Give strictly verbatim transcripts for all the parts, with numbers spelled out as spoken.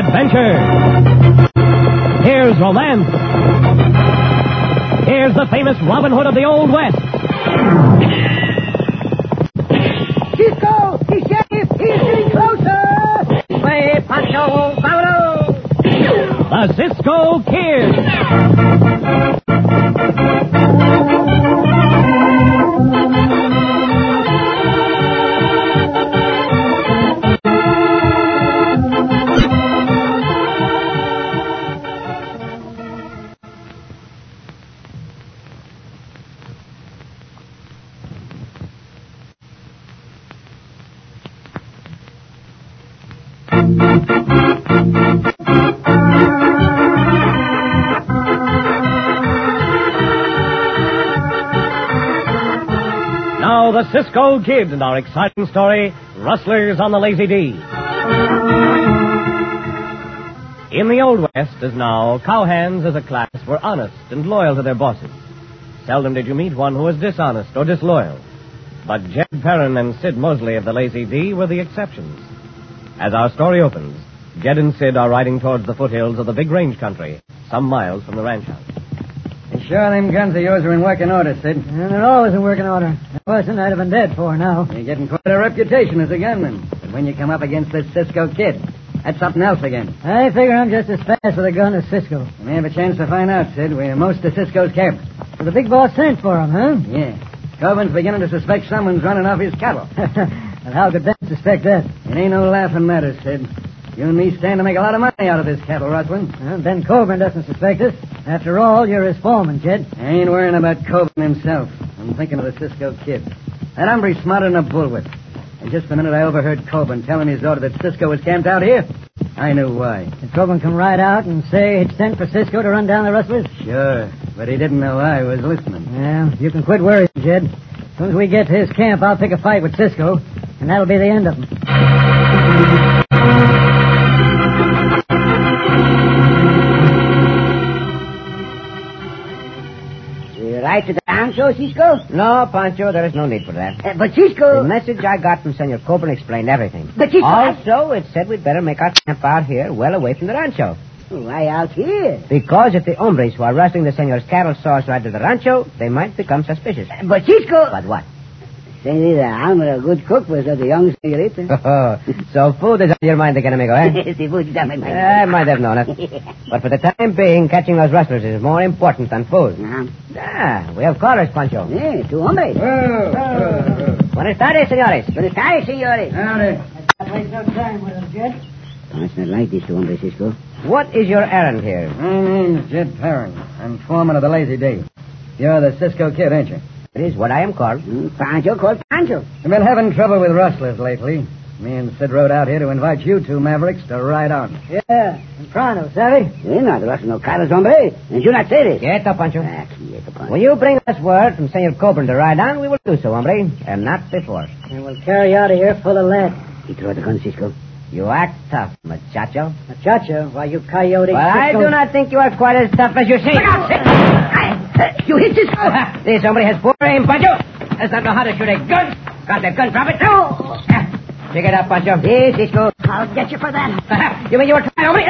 adventure. Here's romance. Here's the famous Robin Hood of the Old West. Cisco! He's sheriff! He's getting closer! Way, Pancho! Vámonos! The Cisco Kid. Now, the Cisco Kid and our exciting story, Rustlers on the Lazy D. In the Old West, as now, cowhands as a class were honest and loyal to their bosses. Seldom did you meet one who was dishonest or disloyal. But Jed Perrin and Sid Mosley of the Lazy D were the exceptions. As our story opens, Jed and Sid are riding towards the foothills of the Big Range country, some miles from the ranch house. You sure them guns of yours are in working order, Sid? Yeah, they're always in working order. If it wasn't, I'd have been dead for now. You're getting quite a reputation as a gunman. But when you come up against this Cisco Kid, that's something else again. I figure I'm just as fast with a gun as Cisco. You may have a chance to find out, Sid. We're most of Cisco's camp. So the big boss sent for him, huh? Yeah. Coburn's beginning to suspect someone's running off his cattle. And how could Ben suspect that? It ain't no laughing matter, Sid. You and me stand to make a lot of money out of this cattle rustling. Well, Ben Coburn doesn't suspect us. After all, you're his foreman, Jed. I ain't worrying about Coburn himself. I'm thinking of the Cisco Kid. That hombre's smarter than a bullwhip. And just the minute I overheard Coburn telling his daughter that Cisco was camped out here, I knew why. Did Coburn come right out and say he'd sent for Cisco to run down the rustlers? Sure, but he didn't know I was listening. Yeah, you can quit worrying, Jed. As soon as we get to his camp, I'll pick a fight with Cisco, and that'll be the end of him. Right to the rancho, Cisco? No, Pancho, there is no need for that. Uh, but Cisco... The message I got from Senor Coburn explained everything. But Cisco... Also, it said we'd better make our camp out here, well away from the rancho. Why out here? Because if the hombres who are rustling the Senor's cattle saw us ride to the rancho, they might become suspicious. Uh, but Cisco... But what? Senorita, I'm a good cook for the young senorita. So food is on your mind again, amigo, eh? Si food is on my mind. I might have known it. But for the time being, catching those rustlers is more important than food. Uh-huh. Ah, we have callers, Pancho. Yeah, two hombres. Oh, oh, oh. Buenas tardes, señores. Buenas tardes, señores. Howdy. I'd waste no time with him, Jed. Oh, it's not like these two hombres, Cisco. What is your errand here? My name's Jed Perrin. I'm foreman of the Lazy D. You're the Cisco Kid, ain't you? It is what I am called. Mm, Pancho called Pancho. We've been having trouble with rustlers lately. Me and Sid rode out here to invite you two mavericks to ride on. Yeah, Soprano, savvy? You're not rustling no cattle, hombre. And you not say this. Quieto, Pancho. Ah, quieto, Pancho. When you bring us word from Senor Coburn to ride on, we will do so, hombre, and not before. And we'll carry out of here full of lead. He threw the gun, Cisco. You act tough, muchacho. Muchacho, why, you coyote. Well, I Cisco... do not think you are quite as tough as you seem. Look out, Cisco! I, you hit Cisco! This hombre has poor aim, Pancho. Does not know how to shoot a gun. Got the gun, drop it. No! Pick it up, Pancho. Yes, Cisco. I'll get you for that. You mean you were trying, hombre?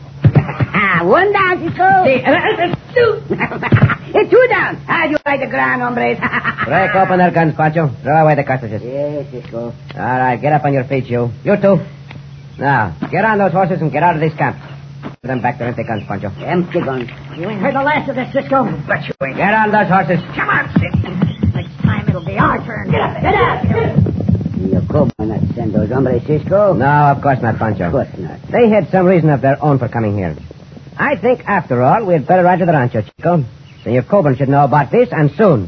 One down, Cisco. See, Two. Hey, two down. How do you like the ground, hombres? break open their guns, Pancho. Throw away the cartridges. Yes, Cisco. All right, get up on your feet, you. You too. Now, get on those horses and get out of this camp. Put them back there empty guns, Pancho. Empty guns. You ain't heard the last of this, Cisco. But you ain't. Get on those horses. Come on, Cisco. Next time it'll be our turn. Get up, get up. You come on, not send those hombres, Cisco. No, of course not, Pancho. Of course not. They had some reason of their own for coming here. I think, after all, we'd better ride to the rancho, Chico. Senor Coburn should know about this, and soon.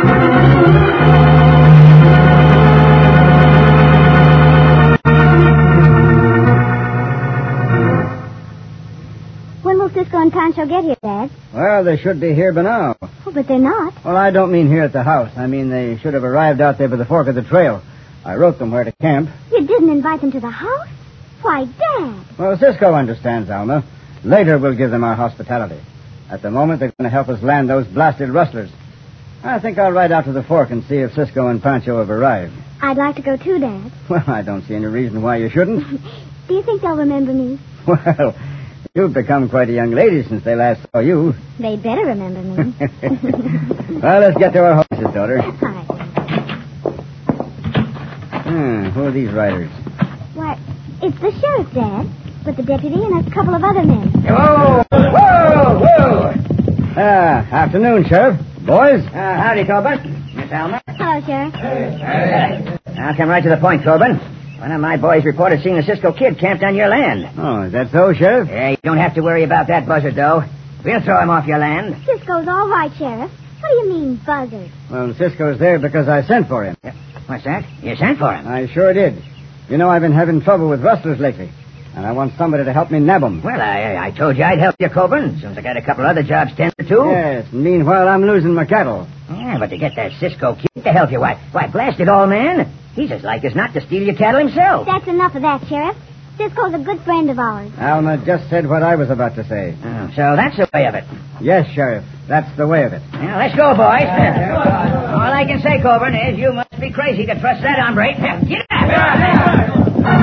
When will Cisco and Pancho get here, Dad? Well, they should be here by now. Oh, but they're not. Well, I don't mean here at the house. I mean they should have arrived out there by the fork of the trail. I wrote them where to camp. You didn't invite them to the house? Why, Dad. Well, Cisco understands, Alma. Later we'll give them our hospitality. At the moment, they're going to help us land those blasted rustlers. I think I'll ride out to the fork and see if Cisco and Pancho have arrived. I'd like to go too, Dad. Well, I don't see any reason why you shouldn't. Do you think they'll remember me? Well, you've become quite a young lady since they last saw you. They'd better remember me. Well, let's get to our horses, daughter. Hi. Hmm, who are these riders? Why, it's the sheriff, Dad, with the deputy and a couple of other men. Whoa! Whoa! Whoa! Ah, afternoon, Sheriff. Boys? Uh, howdy, Coburn. Miss Alma. Hello, Sheriff. I'll come right to the point, Coburn. One of my boys reported seeing a Cisco kid camped on your land. Oh, is that so, Sheriff? Yeah, you don't have to worry about that buzzard, though. We'll throw him off your land. Cisco's all right, Sheriff. What do you mean, buzzard? Well, Cisco's there because I sent for him. What's that? You sent for him? I sure did. You know, I've been having trouble with rustlers lately, and I want somebody to help me nab them. Well, I I told you I'd help you, Coburn, since I got a couple other jobs tended to. Yes, and meanwhile, I'm losing my cattle. Yeah, but to get that Cisco kid to help you, why, why, blast it all, man. He's as like as not to steal your cattle himself. That's enough of that, Sheriff. Cisco's a good friend of ours. Alma just said what I was about to say. Oh, so that's the way of it. Yes, Sheriff, that's the way of it. Well, let's go, boys. All I can say, Coburn, is you must be crazy to trust that hombre. Get out!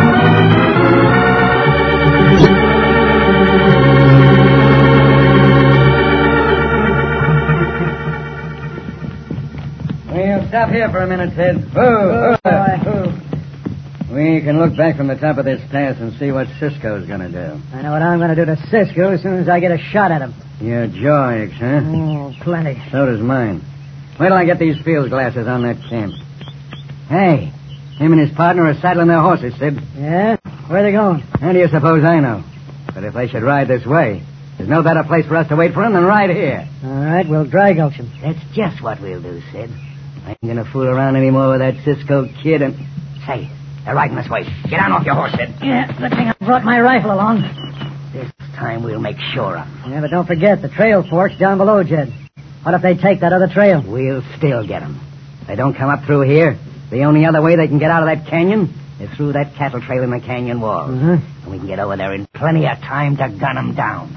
We'll stop here for a minute, Sid. Whoa, whoa. We can look back from the top of this pass and see what Cisco's going to do. I know what I'm going to do to Cisco as soon as I get a shot at him. Your jaw aches, huh? Oh, plenty. So does mine. Wait till I get these field glasses on that camp. Hey, him and his partner are saddling their horses, Sid. Yeah? Where are they going? How do you suppose I know? But if they should ride this way, there's no better place for us to wait for them than right here. All right, we'll dry gulch him. That's just what we'll do, Sid. I ain't gonna fool around anymore with that Cisco kid and... Say, they're riding this way. Get on off your horse, Sid. Yeah, good thing I brought my rifle along. This time we'll make sure of them. Yeah, but don't forget, the trail forks down below, Jed. What if they take that other trail? We'll still get them. If they don't come up through here, the only other way they can get out of that canyon is through that cattle trail in the canyon wall. Mm-hmm. And we can get over there in plenty of time to gun them down.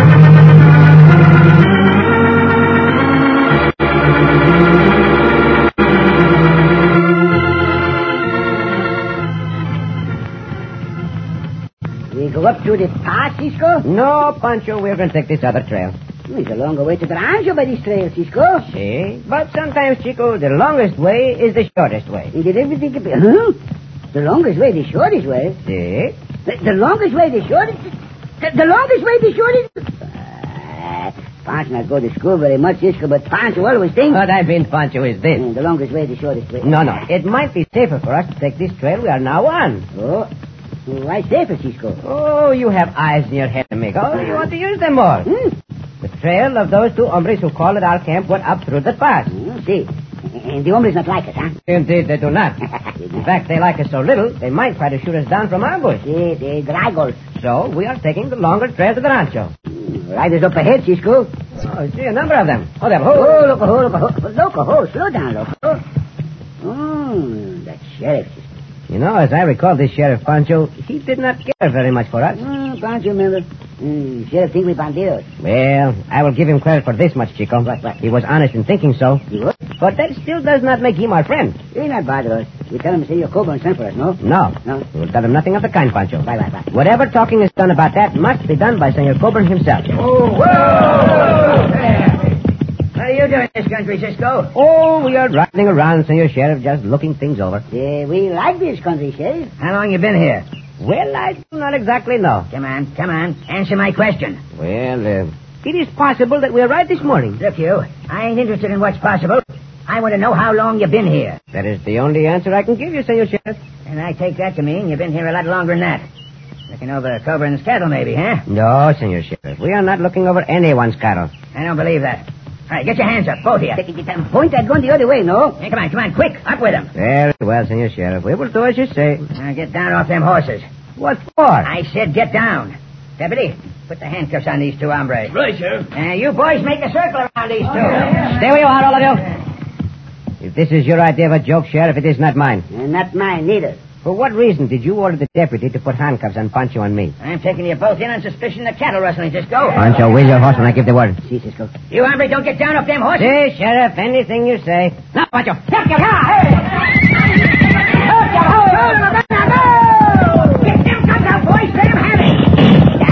We go up through the pass, Cisco? No, Pancho, we're going to take this other trail. It's a longer way to the rancho by this trail, Cisco. See? But sometimes, Chico, the longest way is the shortest way. You did everything... Huh? The longest way, the shortest way? See? The, the longest way, the shortest... The, the longest way, the shortest... Uh, Pancho not go to school very much, Cisco, but Pancho always thinks... What I mean, Pancho, is this. Mm, the longest way, the shortest way. No, no. It might be safer for us to take this trail we are now on. Oh, why safer, Cisco? Oh, you have eyes in your head, amigo. You want to use them more. Hmm? The trail of those two hombres who called at our camp went up through the pass. Mm, see. And the hombres not like us, huh? Indeed, they do not. In fact, they like us so little, they might try to shoot us down from our bush. See, the dragos. So, we are taking the longer trail to the rancho. Mm, riders up ahead, Cisco. Oh, I see a number of them. Oh, they're... Oh, look, oh, look, oh, look, oh, slow down, look. Oh, that sheriff, Cisco. You know, as I recall this Sheriff Pancho, he did not care very much for us. Mm, Pancho, remember? Mm, sheriff think we bandidos. Well, I will give him credit for this much, Chico. What, what? He was honest in thinking so. He what? But that still does not make him our friend. He not bother us. We tell him to say your Coburn sent for us, no? No. No? We'll tell him nothing of the kind, Pancho. Bye, bye, bye. Whatever talking is done about that must be done by Senor Coburn himself. Oh, whoa! What are you doing in this country, Cisco? Oh, we are riding around, Senor Sheriff, just looking things over. Yeah, we like this country, Sheriff. How long you been here? Well, I do not exactly know. Come on, come on. Answer my question. Well, uh, it is possible that we're right this morning. Look, you, I ain't interested in what's possible. I want to know how long you've been here. That is the only answer I can give you, Senor Sheriff. And I take that to mean you've been here a lot longer than that. Looking over Coburn's cattle, maybe, huh? No, Senor Sheriff. We are not looking over anyone's cattle. I don't believe that. All right, get your hands up, both of you. Point that gun the other way, no? Hey, come on, come on, quick, up with them. Very well, Senor Sheriff. We will do as you say. Now get down off them horses. What for? I said get down. Deputy, put the handcuffs on these two hombres. Right, Sheriff. Uh, you boys make a circle around these two. Stay where you are, all of you. If this is your idea of a joke, Sheriff, it is not mine. Uh, not mine, neither. For what reason did you order the deputy to put handcuffs on Pancho and me? I'm taking you both in on suspicion of cattle rustling, Cisco. Pancho, where's your horse when I give the word? See, Cisco. You, hombre, don't get down off them horses. See, Sheriff, anything you say. Now, Pancho, help your car! Help your horse! Get them guns out, boys. Let them have it.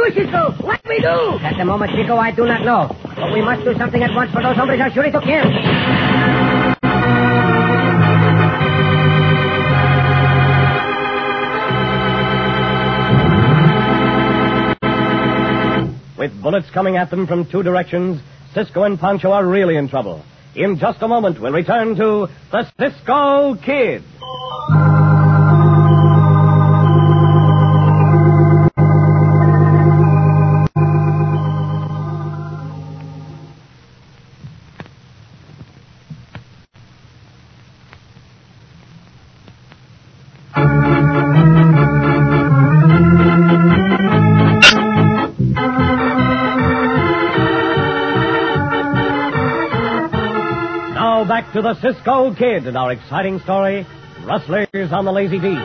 Cisco? What we do? At the moment, Chico, I do not know. But we must do something at once, for those hombres are shooting to kill. With bullets coming at them from two directions, Cisco and Pancho are really in trouble. In just a moment, we'll return to the Cisco Kid. Back to the Cisco Kid and our exciting story, Rustlers on the Lazy D.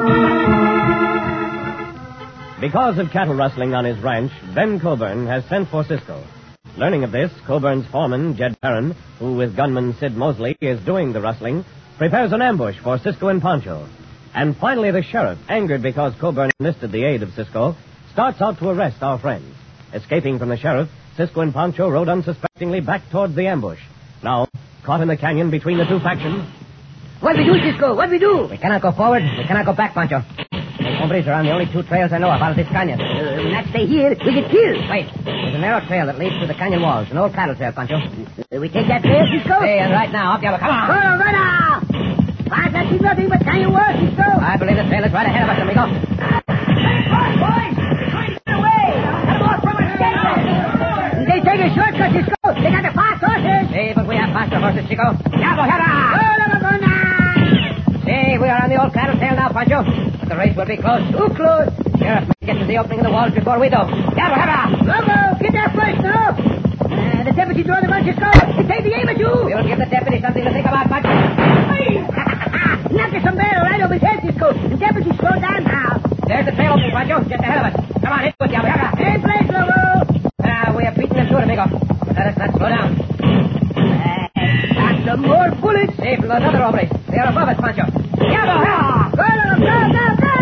Because of cattle rustling on his ranch, Ben Coburn has sent for Cisco. Learning of this, Coburn's foreman, Jed Perrin, who with gunman Sid Mosley is doing the rustling, prepares an ambush for Cisco and Pancho. And finally the sheriff, angered because Coburn enlisted the aid of Cisco, starts out to arrest our friends. Escaping from the sheriff, Cisco and Pancho rode unsuspectingly back toward the ambush. Now, caught in the canyon between the two factions. What we do, Cisco? What we do? We cannot go forward. We cannot go back, Pancho. Those hombres are on the only two trails I know of out of this canyon. Uh, we not stay here. We get killed. Wait. There's a narrow trail that leads to the canyon walls. An old cattle trail, Pancho. Uh, we take that trail, Cisco? Hey, and right now, up the other. Come on. Oh, right now. Why, I see nothing but canyon walls, Cisco. I believe the trail is right ahead of us, amigo. Hey, boys, boys. They're trying to get away. Come on from us. They take a shortcut, Cisco. They got the fast horses. See, but we have faster horses, Chico. Yabo, hera! See, we are on the old cattle trail now, Pancho. But the race will be close. Too close. Sheriff may get to the opening of the walls before we do. Yabo, hera! Logo, get there first, no? Uh, the deputy draw the gun, Cisco. He take the aim at you. We'll give the deputy something to think about, Pancho. Knock the sombrero right over his head, Cisco. The deputy slow down now. There's the trail opening, Pancho. Just ahead of us. Come on, hit with Yabo, hera! Hey, place, Logo. Ah, we have beaten them to it, amigo. But let us not slow down. Got some more bullets. See, from those other hombres. They are above us, Pancho. Yabo, hera! Go, go, go, go!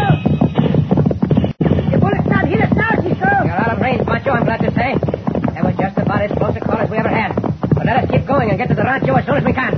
The bullets not hit us now, Cisco. You're out of range, Pancho, I'm glad to say. That was just about as close a call as we ever had. But let us keep going and get to the rancho as soon as we can.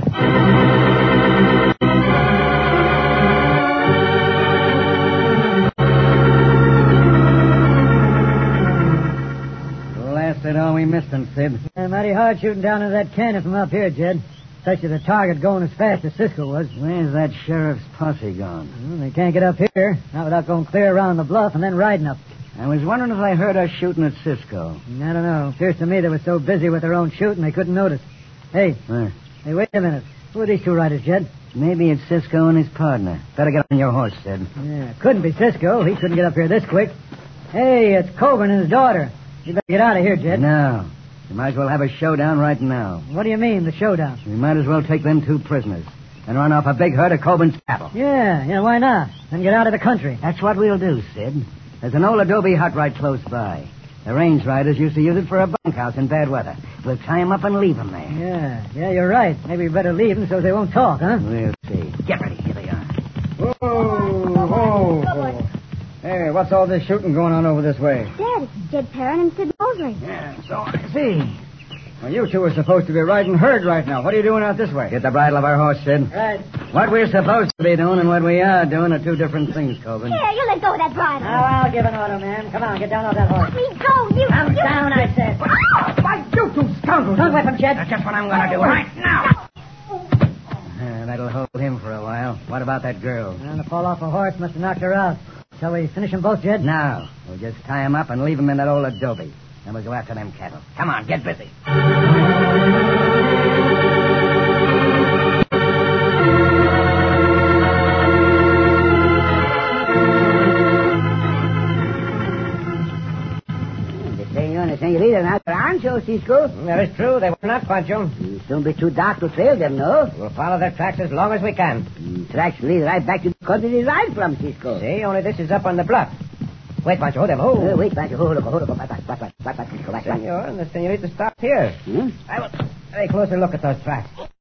Blasted all we missed them, Sid. Yeah, mighty hard shooting down into that canyon from up here, Jed. Especially the target going as fast as Cisco was. Where's that sheriff's posse gone? Well, they can't get up here, not without going clear around the bluff and then riding up. I was wondering if they heard us shooting at Cisco. I don't know. Appears to me they were so busy with their own shooting they couldn't notice. Hey, Where? hey, wait a minute. Who are these two riders, Jed? Maybe it's Cisco and his partner. Better get on your horse, Sid. Yeah, couldn't be Cisco. He couldn't get up here this quick. Hey, it's Coburn and his daughter. You better get out of here, Jed. No. You might as well have a showdown right now. What do you mean, the showdown? We might as well take them two prisoners and run off a big herd of Coburn's cattle. Yeah, yeah, why not? Then get out of the country. That's what we'll do, Sid. There's an old adobe hut right close by. The range riders used to use it for a bunkhouse in bad weather. We'll tie them up and leave them there. Yeah, yeah, you're right. Maybe we better leave them so they won't talk, huh? We'll see. Get ready. Here they are. Whoa, whoa, whoa. Hey, what's all this shooting going on over this way? Dad, it's Jed Perrin and Sid Mosley. Yeah, so I see. Well, you two are supposed to be riding herd right now. What are you doing out this way? Get the bridle of our horse, Sid. Right. What we're supposed to be doing and what we are doing are two different things, Coburn. Here, you let go of that bridle. Now, I'll give an order, man. Come on, get down off that horse. Let me go. You... Come you... down, I said. Why, you two scoundrels! Don't whip him, Jed. That's just what I'm going to do right now. Uh, that'll hold him for a while. What about that girl? Well, to fall off a horse must have knocked her out. Shall we finish them both, Jed? No. We'll just tie him up and leave him in that old adobe. Then we'll go after them cattle. Come on, get busy. Senorita, not Rancho, Cisco. That is true. They were not, Pancho. It don't be too dark to trail them, no? We'll follow their tracks as long as we can. Mm, tracks lead right back to the country they ride from, Cisco. See, only this is up on the bluff. Wait, Pancho, hold them. Hold. Uh, wait, Pancho. Hold, hold, hold, hold. Back, back, back, back, back, back, Cisco, back, back. Senor, and the senorita stopped here. Hmm? I will take a closer look at those tracks.